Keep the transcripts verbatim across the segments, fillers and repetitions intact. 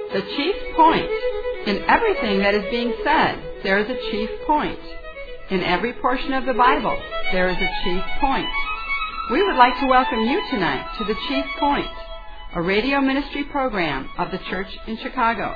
The chief point. In everything that is being said, there is a chief point. In every portion of the Bible, there is a chief point. We would like to welcome you tonight to The Chief Point, a radio ministry program of the Church in Chicago.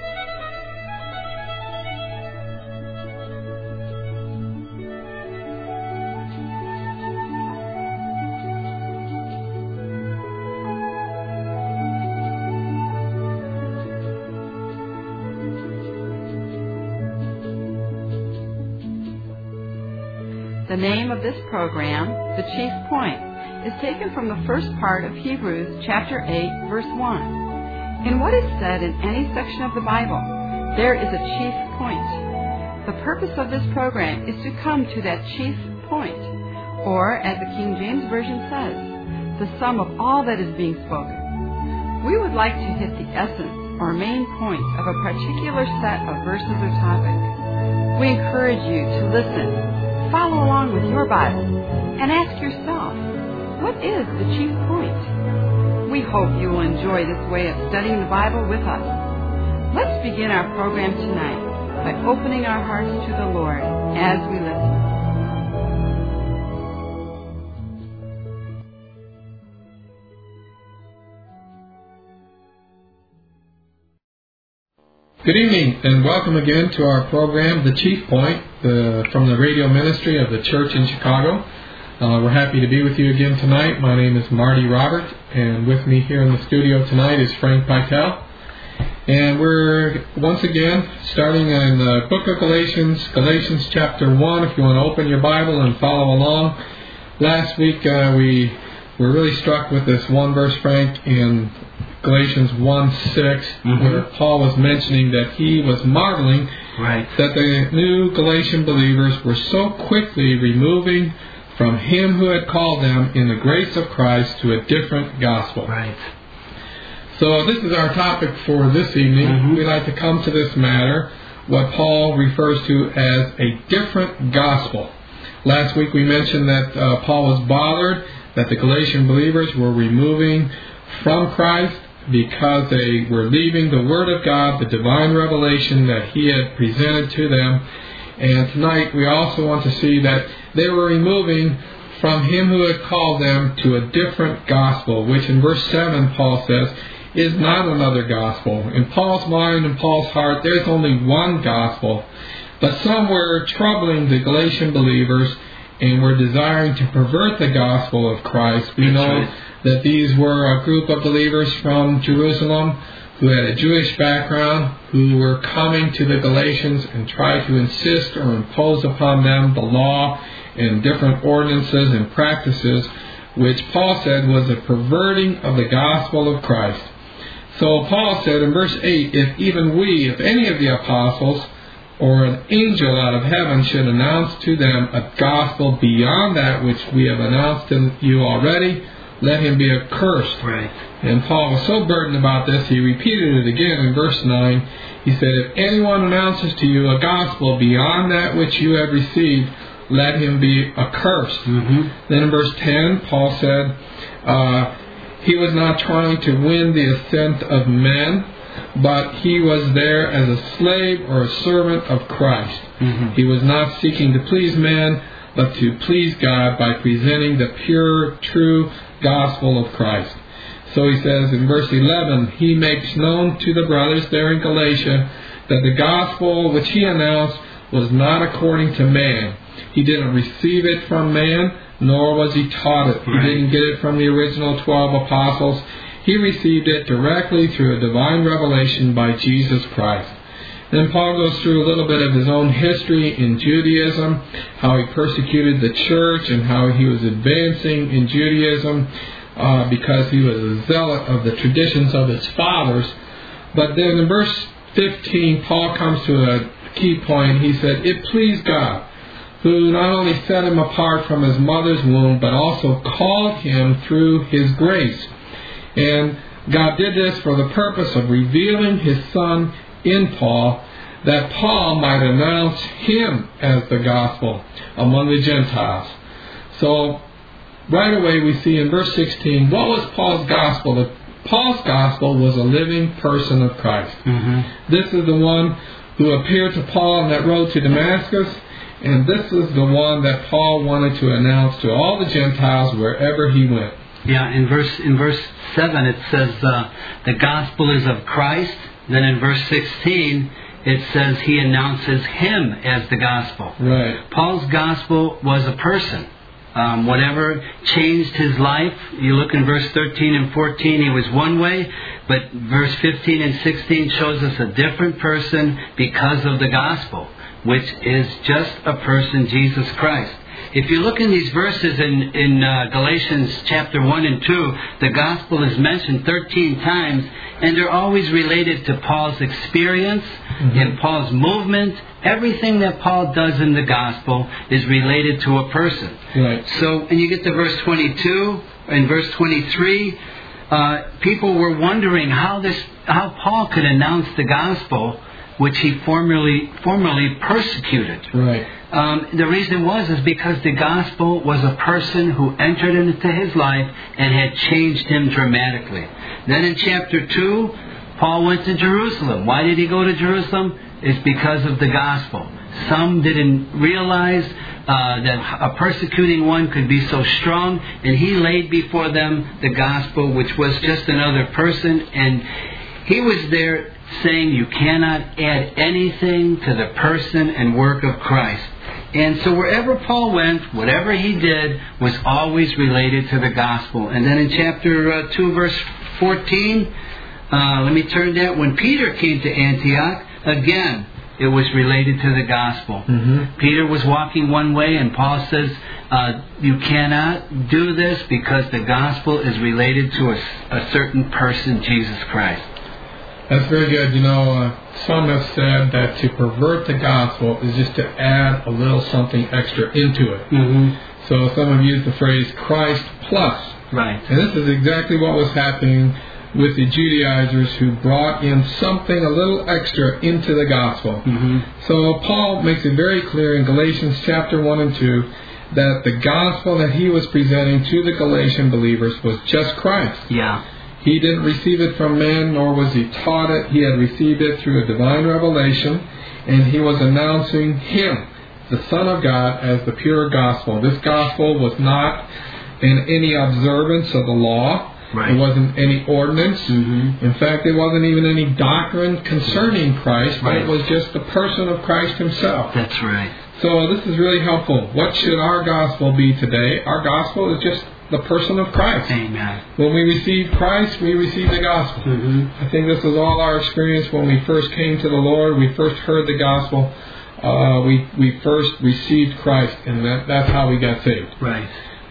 The name of this program, The Chief Point, is taken from the first part of Hebrews chapter eight, verse one. In what is said in any section of the Bible, there is a chief point. The purpose of this program is to come to that chief point, or, as the King James Version says, the sum of all that is being spoken. We would like to hit the essence or main point of a particular set of verses or topics. We encourage you to listen, follow along with your Bible, and ask yourself, what is the chief point? We hope you will enjoy this way of studying the Bible with us. Let's begin our program tonight by opening our hearts to the Lord as we listen. Good evening, and welcome again to our program, The Chief Point, the, from the radio ministry of the Church in Chicago. Uh, we're happy to be with you again tonight. My name is Marty Robert, and with me here in the studio tonight is Frank Pytel. And we're once again starting in the book of Galatians, Galatians chapter one, if you want to open your Bible and follow along. Last week uh, we were really struck with this one verse, Frank, in Galatians one six, mm-hmm. where Paul was mentioning that he was marveling right. that the new Galatian believers were so quickly removing from him who had called them in the grace of Christ to a different gospel. Right. So this is our topic for this evening. Mm-hmm. We'd like to come to this matter, what Paul refers to as a different gospel. Last week we mentioned that uh, Paul was bothered that the Galatian believers were removing from Christ because they were leaving the Word of God, the divine revelation that He had presented to them. And tonight we also want to see that they were removing from Him who had called them to a different gospel, which in verse seven Paul says is not another gospel. In Paul's mind and Paul's heart, there's only one gospel. But some were troubling the Galatian believers and were desiring to pervert the gospel of Christ. We That's know right. that these were a group of believers from Jerusalem who had a Jewish background, who were coming to the Galatians and tried to insist or impose upon them the law and different ordinances and practices, which Paul said was a perverting of the gospel of Christ. So Paul said in verse eight, if even we, if any of the apostles or an angel out of heaven should announce to them a gospel beyond that which we have announced to you already, let him be accursed. Right. And Paul was so burdened about this, he repeated it again in verse nine. He said, if anyone announces to you a gospel beyond that which you have received, let him be accursed. Mm-hmm. Then in verse ten, Paul said, uh, he was not trying to win the assent of men, but he was there as a slave or a servant of Christ. Mm-hmm. He was not seeking to please men, but to please God by presenting the pure, true gospel of Christ. So he says in verse eleven, he makes known to the brothers there in Galatia that the gospel which he announced was not according to man. He didn't receive it from man, nor was he taught it. He right. didn't get it from the original twelve apostles. He received it directly through a divine revelation by Jesus Christ. Then Paul goes through a little bit of his own history in Judaism, how he persecuted the church and how he was advancing in Judaism uh, because he was a zealot of the traditions of his fathers. But then in verse fifteen, Paul comes to a key point. He said, it pleased God, who not only set him apart from his mother's womb, but also called him through His grace. And God did this for the purpose of revealing His Son in Paul, that Paul might announce Him as the gospel among the Gentiles. So, right away we see in verse sixteen, what was Paul's gospel? Paul's gospel was a living person of Christ. Mm-hmm. This is the one who appeared to Paul on that road to Damascus, and this is the one that Paul wanted to announce to all the Gentiles wherever he went. Yeah, in verse in verse seven it says uh, the gospel is of Christ. Then in verse sixteen it says he announces him as the gospel. Right. Paul's gospel was a person. Um, whatever changed his life, you look in verse thirteen and fourteen, he was one way, but verse fifteen and sixteen shows us a different person because of the gospel, which is just a person, Jesus Christ. If you look in these verses in, in uh, Galatians chapter one and two, the gospel is mentioned thirteen times, and they're always related to Paul's experience mm-hmm. and Paul's movement. Everything that Paul does in the gospel is related to a person. Right. So, and you get to verse twenty-two and verse twenty-three, uh, people were wondering how this, how Paul could announce the gospel, which he formerly formerly persecuted. Right. Um, the reason was is because the gospel was a person who entered into his life and had changed him dramatically. Then in chapter two, Paul went to Jerusalem. Why did he go to Jerusalem? It's because of the gospel. Some didn't realize uh, that a persecuting one could be so strong, and he laid before them the gospel, which was just another person, and he was there saying you cannot add anything to the person and work of Christ. And so wherever Paul went, whatever he did was always related to the gospel. And then in chapter uh, two, verse fourteen, uh, let me turn that. When Peter came to Antioch, again, it was related to the gospel. Mm-hmm. Peter was walking one way, and Paul says, uh, you cannot do this because the gospel is related to a, a certain person, Jesus Christ. That's very good. You know, uh, some have said that to pervert the gospel is just to add a little something extra into it. Mm-hmm. So some have used the phrase Christ plus. Right. And this is exactly what was happening with the Judaizers who brought in something a little extra into the gospel. Mm-hmm. So Paul makes it very clear in Galatians chapter one and two that the gospel that he was presenting to the Galatian believers was just Christ. Yeah. He didn't receive it from man, nor was he taught it. He had received it through a divine revelation, and he was announcing him, the Son of God, as the pure gospel. This gospel was not in any observance of the law. Right. It wasn't any ordinance. Mm-hmm. In fact, it wasn't even any doctrine concerning Christ, but right. it was just the person of Christ himself. That's right. So this is really helpful. What should our gospel be today? Our gospel is just the person of Christ. Amen. When we receive Christ, we receive the gospel. Mm-hmm. I think this was all our experience when we first came to the Lord. We first heard the gospel. Uh, we we first received Christ, and that, that's how we got saved. Right.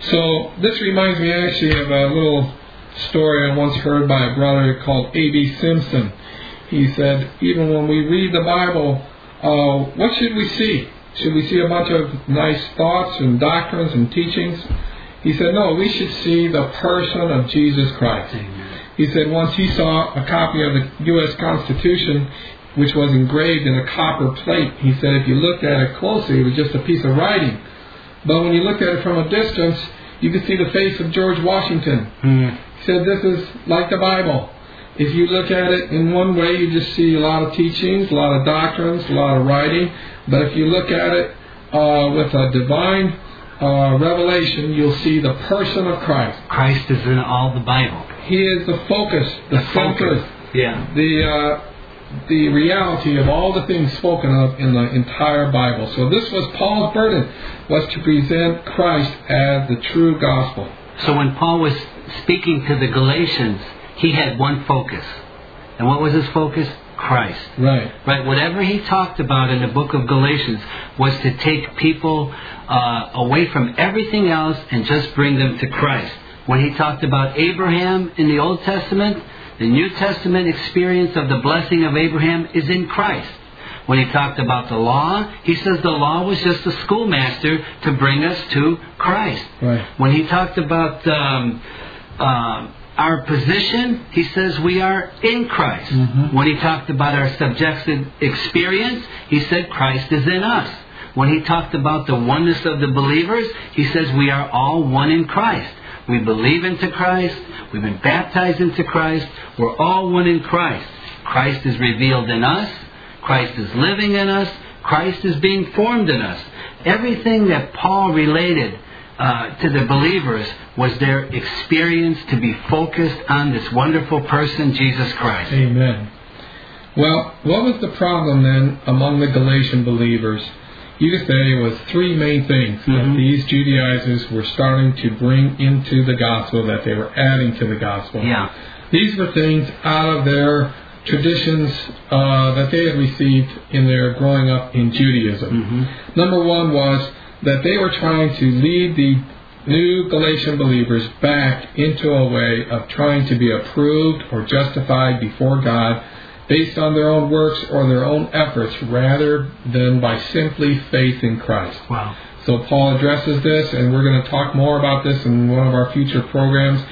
So this reminds me actually of a little story I once heard by a brother called A B Simpson. He said, even when we read the Bible, uh, what should we see? Should we see a bunch of nice thoughts and doctrines and teachings? He said, no, we should see the person of Jesus Christ. Amen. He said once he saw a copy of the U S Constitution, which was engraved in a copper plate. He said if you looked at it closely, it was just a piece of writing. But when you looked at it from a distance, you could see the face of George Washington. Mm. He said this is like the Bible. If you look at it in one way, you just see a lot of teachings, a lot of doctrines, a lot of writing. But if you look at it uh, with a divine uh, revelation, you'll see the person of Christ. Christ is in all the Bible. He is the focus, the, The center, focus. Yeah. the uh, the reality of all the things spoken of in the entire Bible. So this was Paul's burden, was to present Christ as the true gospel. So when Paul was speaking to the Galatians, he had one focus. And what was his focus? Christ. Right. Right. Whatever he talked about in the book of Galatians was to take people uh, away from everything else and just bring them to Christ. When he talked about Abraham in the Old Testament, the New Testament experience of the blessing of Abraham is in Christ. When he talked about the law, he says the law was just a schoolmaster to bring us to Christ. Right. When he talked about um, uh, our position, he says we are in Christ. Mm-hmm. When he talked about our subjective experience, he said Christ is in us. When he talked about the oneness of the believers, he says we are all one in Christ. We believe into Christ. We've been baptized into Christ. We're all one in Christ. Christ is revealed in us. Christ is living in us. Christ is being formed in us. Everything that Paul related uh, to the believers was their experience to be focused on this wonderful person, Jesus Christ. Amen. Well, what was the problem then among the Galatian believers? You could say it was three main things mm-hmm. that these Judaizers were starting to bring into the gospel, that they were adding to the gospel. Yeah. These were things out of their traditions uh, that they had received in their growing up in Judaism. Mm-hmm. Number one was that they were trying to lead the new Galatian believers back into a way of trying to be approved or justified before God based on their own works or their own efforts rather than by simply faith in Christ. Wow. So Paul addresses this, and we're going to talk more about this in one of our future programs,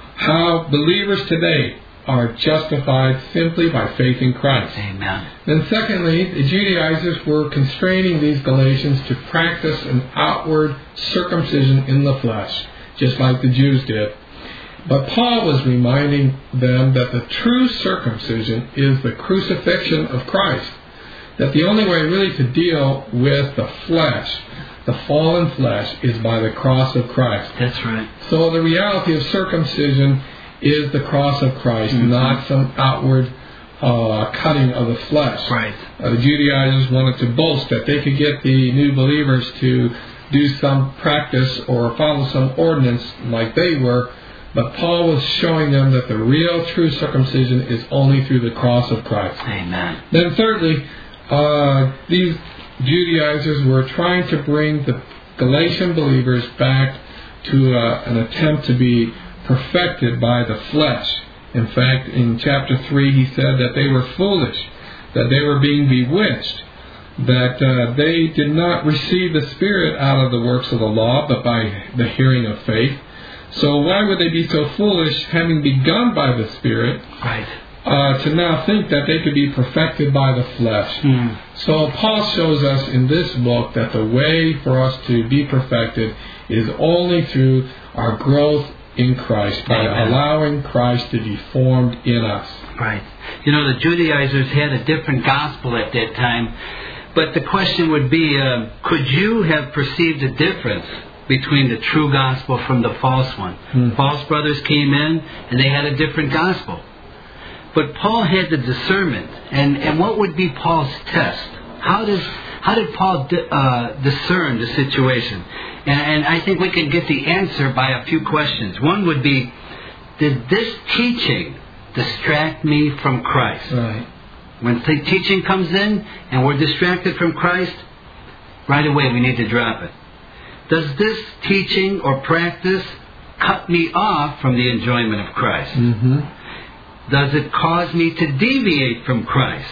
how believers today are justified simply by faith in Christ. Amen. Then secondly, the Judaizers were constraining these Galatians to practice an outward circumcision in the flesh, just like the Jews did. But Paul was reminding them that the true circumcision is the crucifixion of Christ. That the only way really to deal with the flesh, the fallen flesh, is by the cross of Christ. That's right. So the reality of circumcision is the cross of Christ, mm-hmm. not some outward uh, cutting of the flesh. Right. Uh, the Judaizers wanted to boast that they could get the new believers to do some practice or follow some ordinance like they were. But Paul was showing them that the real true circumcision is only through the cross of Christ. Amen. Then thirdly, uh, these Judaizers were trying to bring the Galatian believers back to uh, an attempt to be perfected by the flesh. In fact, in chapter three, he said that they were foolish, that they were being bewitched, that uh, they did not receive the Spirit out of the works of the law, but by the hearing of faith. So why would they be so foolish, having begun by the Spirit, right. uh, to now think that they could be perfected by the flesh? Mm. So Paul shows us in this book that the way for us to be perfected is only through our growth in Christ, by Amen. allowing Christ to be formed in us. Right. You know, the Judaizers had a different gospel at that time, but the question would be, uh, could you have perceived a difference between the true gospel from the false one? Hmm. False brothers came in and they had a different gospel. But Paul had the discernment. And, and what would be Paul's test? How does how did Paul di- uh, discern the situation? And, and I think we can get the answer by a few questions. One would be, did this teaching distract me from Christ? Right. When the teaching comes in and we're distracted from Christ, right away we need to drop it. Does this teaching or practice cut me off from the enjoyment of Christ? Mm-hmm. Does it cause me to deviate from Christ?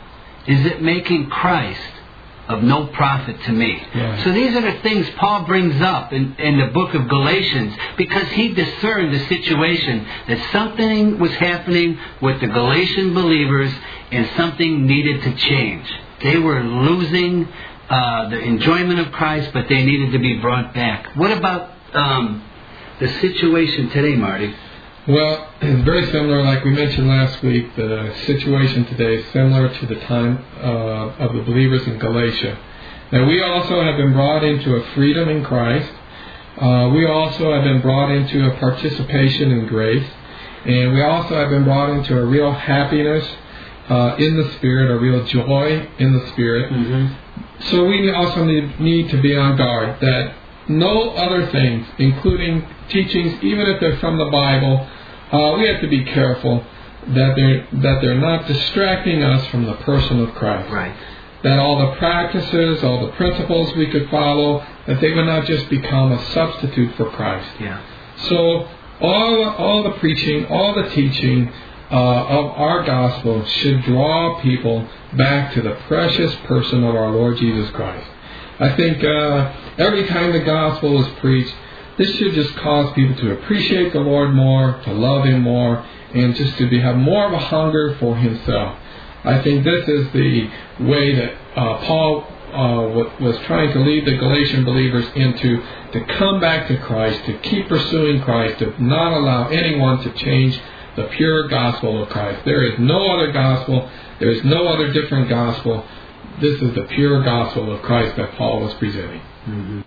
Is it making Christ of no profit to me? Yeah. So these are the things Paul brings up in, in the book of Galatians, because he discerned the situation that something was happening with the Galatian believers and something needed to change. They were losing Uh, the enjoyment of Christ, but they needed to be brought back. What about um, the situation today, Marty? Well, it's very similar, like we mentioned last week. The situation today is similar to the time uh, of the believers in Galatia. Now, we also have been brought into a freedom in Christ. Uh, we also have been brought into a participation in grace. And we also have been brought into a real happiness uh, in the Spirit, a real joy in the Spirit. Mm-hmm. So we also need, need to be on guard that no other things, including teachings, even if they're from the Bible, uh, we have to be careful that they're, that they're not distracting us from the person of Christ. Right. That all the practices, all the principles we could follow, that they would not just become a substitute for Christ. Yeah. So all, all the preaching, all the teaching Uh, of our gospel should draw people back to the precious person of our Lord Jesus Christ. I think uh, every time the gospel is preached, this should just cause people to appreciate the Lord more, to love Him more, and just to be, have more of a hunger for Himself. I think this is the way that uh, Paul uh, was trying to lead the Galatian believers into to come back to Christ, to keep pursuing Christ, to not allow anyone to change the pure gospel of Christ. There is no other gospel. There is no other different gospel. This is the pure gospel of Christ that Paul was presenting. Mm-hmm.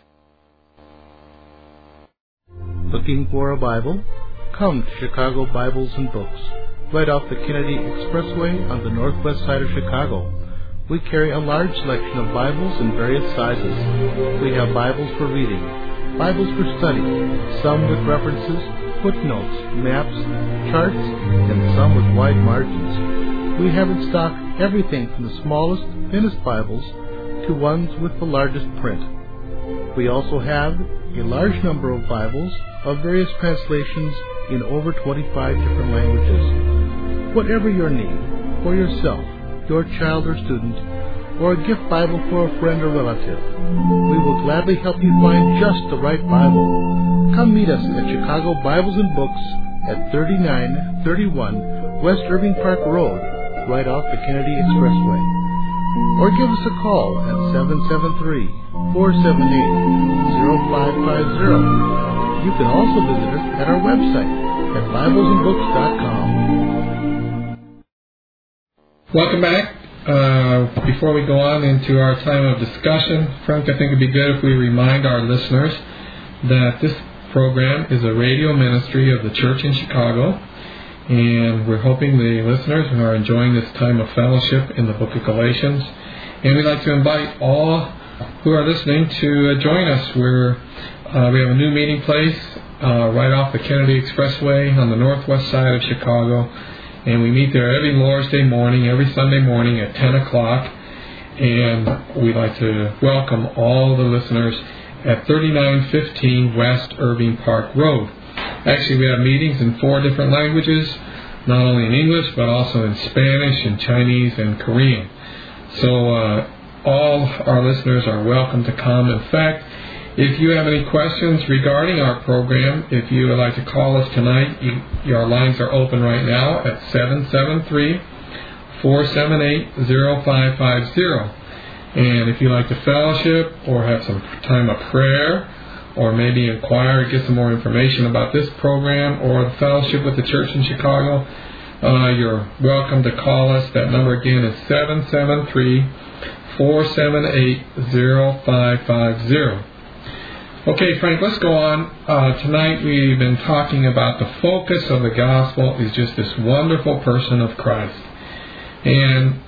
Looking for a Bible? Come to Chicago Bibles and Books, right off the Kennedy Expressway on the northwest side of Chicago. We carry a large selection of Bibles in various sizes. We have Bibles for reading, Bibles for study, some with references, footnotes, maps, charts, and some with wide margins. We have in stock everything from the smallest, thinnest Bibles to ones with the largest print. We also have a large number of Bibles of various translations in over twenty-five different languages. Whatever your need, for yourself, your child or student, or a gift Bible for a friend or relative, we will gladly help you find just the right Bible. Come meet us at Chicago Bibles and Books at thirty-nine thirty-one West Irving Park Road, right off the Kennedy Expressway. Or give us a call at seven seven three, four seven eight, zero five five zero. You can also visit us at our website at bibles and books dot com. Welcome back. Uh, before we go on into our time of discussion, Frank, I think it would be good if we remind our listeners that this program is a radio ministry of the church in Chicago, and we're hoping the listeners are enjoying this time of fellowship in the book of Galatians. And we'd like to invite all who are listening to uh, join us. We're, uh, we have a new meeting place uh, right off the Kennedy Expressway on the northwest side of Chicago. And we meet there every Lord's Day morning, every Sunday morning at ten o'clock. And we'd like to welcome all the listeners at thirty-nine fifteen West Irving Park Road. Actually, we have meetings in four different languages, not only in English, but also in Spanish and Chinese and Korean. So uh, all our listeners are welcome to come. In fact, if you have any questions regarding our program, if you would like to call us tonight, you, your lines are open right now at seven seven three, four seven eight, zero five five zero. And if you'd like to fellowship or have some time of prayer, or maybe inquire or get some more information about this program or the fellowship with the church in Chicago, uh, you're welcome to call us. That number again is seven seven three, four seven eight, zero five five zero. Okay, Frank, let's go on. Uh, tonight we've been talking about the focus of the gospel is just this wonderful person of Christ. And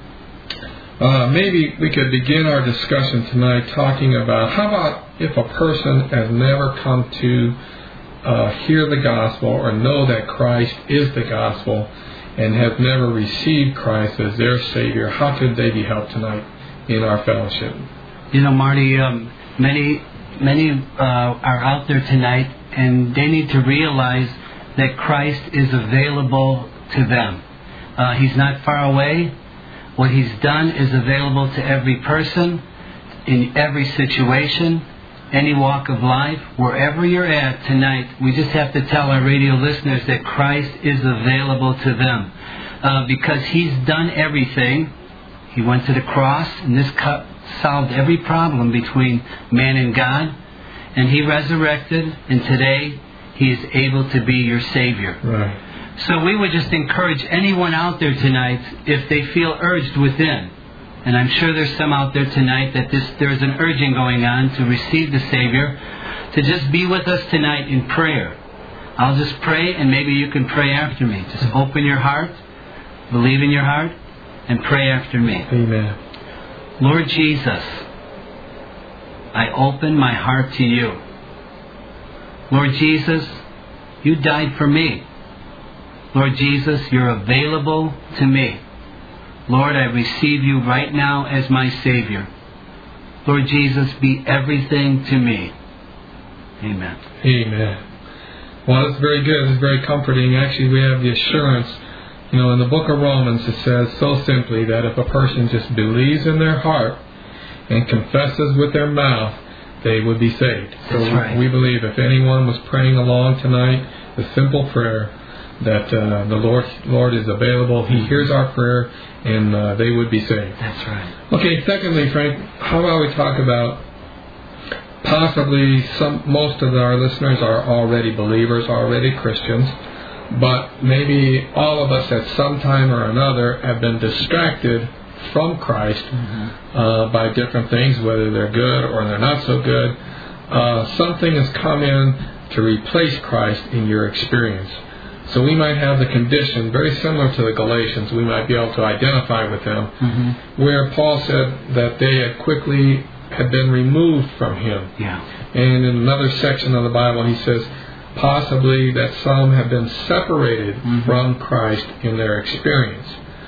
uh, maybe we could begin our discussion tonight talking about how about if a person has never come to uh, hear the gospel or know that Christ is the gospel and has never received Christ as their Savior, how could they be helped tonight in our fellowship? You know, Marty, um, many... Many uh, are out there tonight, and they need to realize that Christ is available to them. Uh, he's not far away. What He's done is available to every person, in every situation, any walk of life, wherever you're at tonight. We just have to tell our radio listeners that Christ is available to them. Uh, because He's done everything. He went to the cross, and this cup solved every problem between man and God, and He resurrected, and today He is able to be your Savior. Right. So we would just encourage anyone out there tonight, if they feel urged within, and I'm sure there's some out there tonight that this, there's an urging going on to receive the Savior, to just be with us tonight in prayer. I'll just pray, and maybe you can pray after me. Just open your heart, believe in your heart, and pray after me. Amen. Lord Jesus, I open my heart to You. Lord Jesus, You died for me. Lord Jesus, You're available to me. Lord, I receive You right now as my Savior. Lord Jesus, be everything to me. Amen. Amen. Well, that's very good. It's very comforting. Actually, we have the assurance. You know, in the book of Romans, it says so simply that if a person just believes in their heart and confesses with their mouth, they would be saved. So That's right. we believe if anyone was praying along tonight, the simple prayer, that uh, the Lord Lord is available. He hears our prayer, and uh, they would be saved. That's right. Okay, secondly, Frank, how about we talk about possibly some most of our listeners are already believers, already Christians, but maybe all of us at some time or another have been distracted from Christ mm-hmm. uh, by different things, whether they're good or they're not so good. Uh, something has come in to replace Christ in your experience. So we might have the condition, very similar to the Galatians, we might be able to identify with them, mm-hmm. where Paul said that they had quickly had been removed from him. Yeah. And in another section of the Bible, he says possibly that some have been separated mm-hmm. from Christ in their experience.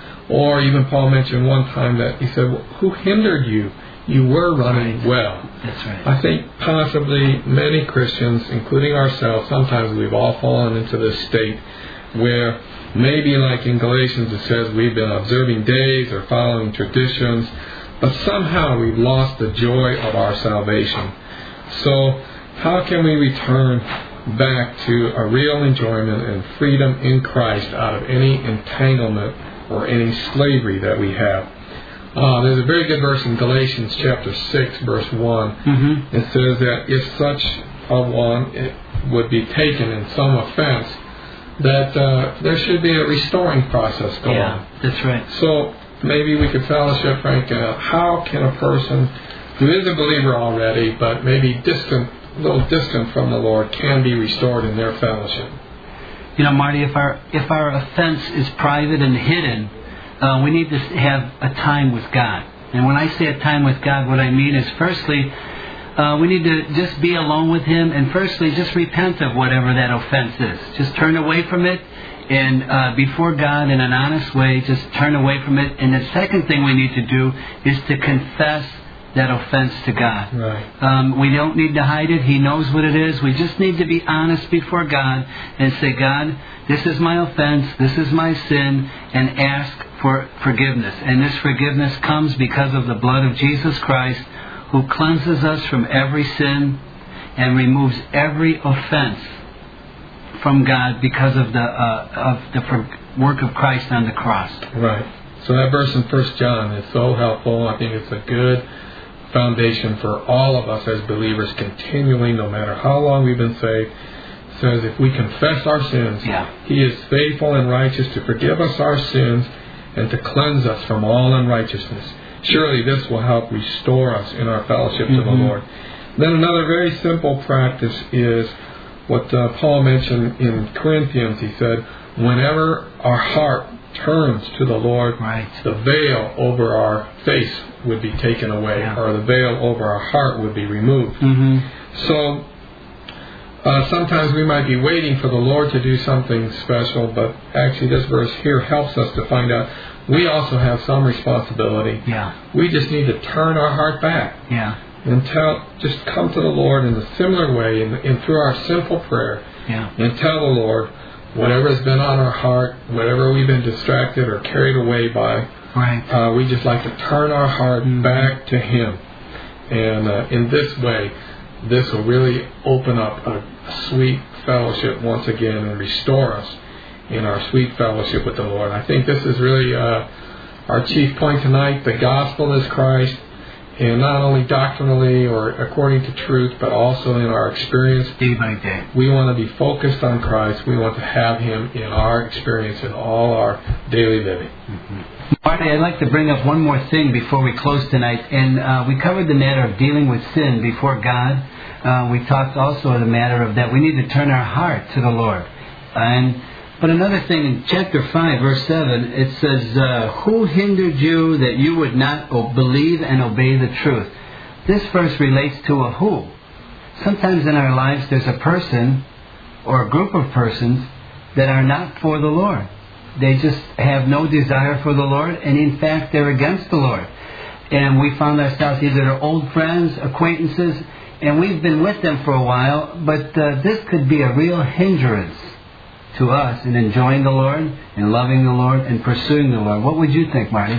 Or even Paul mentioned one time that he said, well, who hindered you? You were running right. well. That's right. I think possibly many Christians, including ourselves, sometimes we've all fallen into this state where maybe like in Galatians it says we've been observing days or following traditions, but somehow we've lost the joy of our salvation. So how can we return back to a real enjoyment and freedom in Christ out of any entanglement or any slavery that we have? Uh, there's a very good verse in Galatians chapter six, verse one. Mm-hmm. It says that if such a one it would be taken in some offense, that uh, there should be a restoring process going yeah, on. That's right. So maybe we could fellowship, Frank, uh, how can a person who is a believer already, but maybe distant, a little distant from the Lord, can be restored in their fellowship? You know, Marty, if our if our offense is private and hidden, uh, we need to have a time with God. And when I say a time with God, what I mean is, firstly, uh, we need to just be alone with Him, and firstly, just repent of whatever that offense is. Just turn away from it, and uh, before God in an honest way, just turn away from it. And the second thing we need to do is to confess that offense to God. Right. Um, we don't need to hide it. He knows what it is. We just need to be honest before God and say, God, this is my offense, this is my sin, and ask for forgiveness. And this forgiveness comes because of the blood of Jesus Christ, who cleanses us from every sin and removes every offense from God because of the uh, of the for- work of Christ on the cross. Right. So that verse in First John is so helpful. I think it's a good foundation for all of us as believers continually, no matter how long we've been saved. It says if we confess our sins, yeah. He is faithful and righteous to forgive us our sins and to cleanse us from all unrighteousness. Surely this will help restore us in our fellowship mm-hmm. to the Lord. Then another very simple practice is what uh, Paul mentioned in Corinthians. He said, whenever our heart turns to the Lord, right. the veil over our face would be taken away, yeah. or the veil over our heart would be removed. Mm-hmm. So uh, sometimes we might be waiting for the Lord to do something special, but actually this verse here helps us to find out we also have some responsibility. Yeah. We just need to turn our heart back. Yeah. And tell, just come to the Lord in a similar way, and, and through our simple prayer, yeah. and tell the Lord whatever has been on our heart, whatever we've been distracted or carried away by. Right. Uh, we just like to turn our heart mm-hmm. back to Him, and uh, in this way, this will really open up a, a sweet fellowship once again and restore us in our sweet fellowship with the Lord. I think this is really uh, our chief point tonight. The gospel is Christ. And not only doctrinally or according to truth, but also in our experience. Day by day. We want to be focused on Christ. We want to have Him in our experience in all our daily living. Mm-hmm. Marty, I'd like to bring up one more thing before we close tonight. And uh, we covered the matter of dealing with sin before God. Uh, we talked also of the matter of that we need to turn our heart to the Lord. And But another thing, in chapter five, verse seven, it says, uh, who hindered you that you would not o- believe and obey the truth? This verse relates to a who. Sometimes in our lives there's a person or a group of persons that are not for the Lord. They just have no desire for the Lord, and in fact they're against the Lord. And we found ourselves either old friends, acquaintances, and we've been with them for a while, but uh, this could be a real hindrance to us in enjoying the Lord and loving the Lord and pursuing the Lord. What would you think, Marty?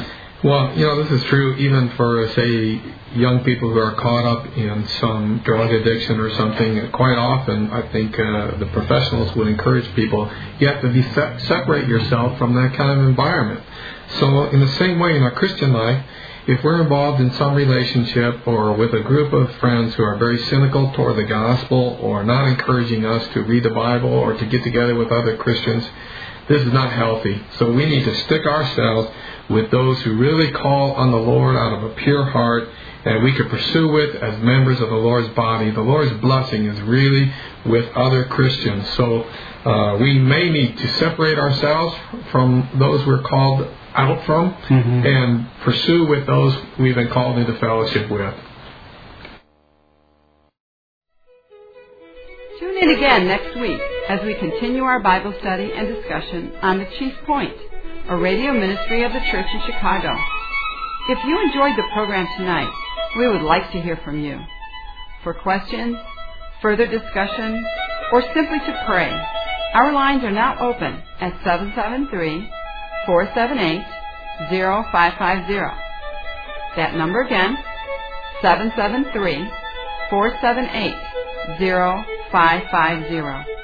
Well, you know, this is true even for, say, young people who are caught up in some drug addiction or something. Quite often, I think uh, the professionals would encourage people, you have to be se- separate yourself from that kind of environment. So in the same way in our Christian life, if we're involved in some relationship or with a group of friends who are very cynical toward the gospel or not encouraging us to read the Bible or to get together with other Christians, this is not healthy. So we need to stick ourselves with those who really call on the Lord out of a pure heart, and we could pursue it as members of the Lord's body. The Lord's blessing is really with other Christians. So uh, we may need to separate ourselves from those we're called out from mm-hmm. and pursue with those we've been called into fellowship with. Tune in again next week as we continue our Bible study and discussion on The Chief Point, a radio ministry of the church in Chicago. If you enjoyed the program tonight, we would like to hear from you. For questions, further discussion, or simply to pray, our lines are now open at seven seven three, four seven eight, zero five five zero. That number again, seven seven three, four seven eight, zero five five zero.